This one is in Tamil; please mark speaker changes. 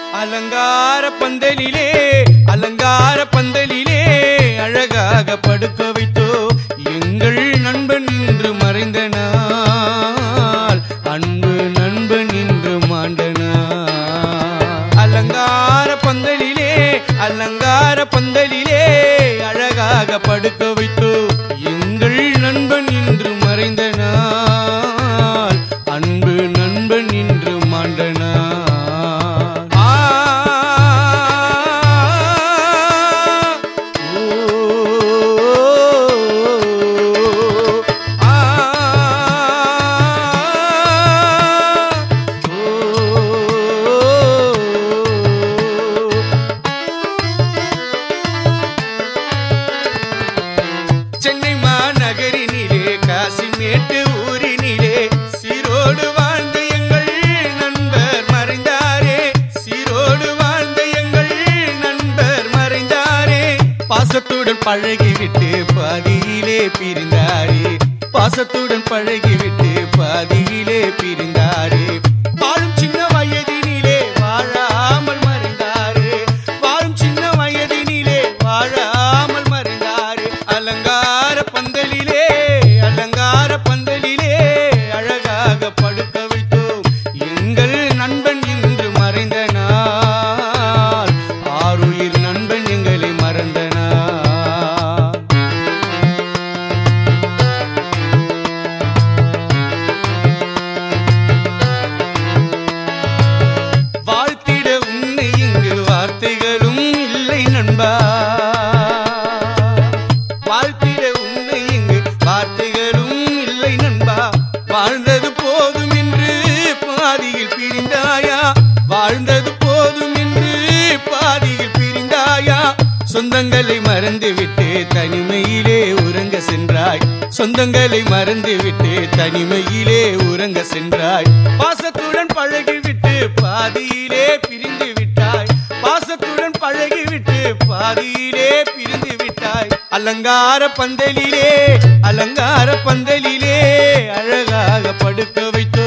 Speaker 1: அலங்கார பந்தலிலே அலங்கார பந்தலிலே அழகாக படுக்க வைத்தோ எங்கள் நண்பன் இன்று மறைந்த நாள் அன்பு நண்பன் இன்று மாண்ட நாள் அலங்கார பந்தலிலே அழகாக படுக்க வைத்தோ எங்கள் நண்பன் இன்று மறைந்த நாள் அன்பு நண்பன் இன்று மாண்ட நாள் சென்னை மாநகரினிலே காசிமேட்டு ஊரினிலே சீரோடு வாழ்ந்த எங்கள் நண்பர் மறைந்தாரே சீரோடு வாழ்ந்த எங்கள் நண்பர் மறைந்தாரே பாசத்துடன் பழகிவிட்டு பாதியிலே பிரிந்தாரே பாசத்துடன் பழகிவிட்டு பாதியிலே பிரிந்தாரே வாழும் சின்ன வயதினிலே வாழாமல் மறைந்தாரே வாழும் சின்ன வயதினிலே வாழாமல் மறைந்தாரே அலங்கார பந்தலிலே அழகாக படுக்க வைத்தோம் எங்கள் நண்பன் இன்று மறைந்த நாள் ஆருயிர் நண்பன் எங்களை மறந்த நாள் வாழ்த்திட உன்னை இங்கு வார்த்தைகளும் இல்லை நண்பா வாழ்த்திட உன்னை இங்கு வார்த்தைகளும் இல்லை நண்பா வாழ்ந்தது போதும் என்று பாதியில் பிரிந்தாயா வாழ்ந்தது போதும் என்று பாதியில் பிரிந்தாயா சொந்தங்களை மறந்துவிட்டு தனிமையிலே உறங்க சென்றாய் சொந்தங்களை மறந்துவிட்டு தனிமையிலே உறங்க சென்றாய் பாசத்துடன் பழகிவிட்டு பாதியிலே பிரிந்து விட்டாய் பாசத்துடன் பழகிவிட்டு பாதியிலே பிரிந்து விட்டாய் அலங்கார பந்தலிலே அழகாக படுக்க வைத்து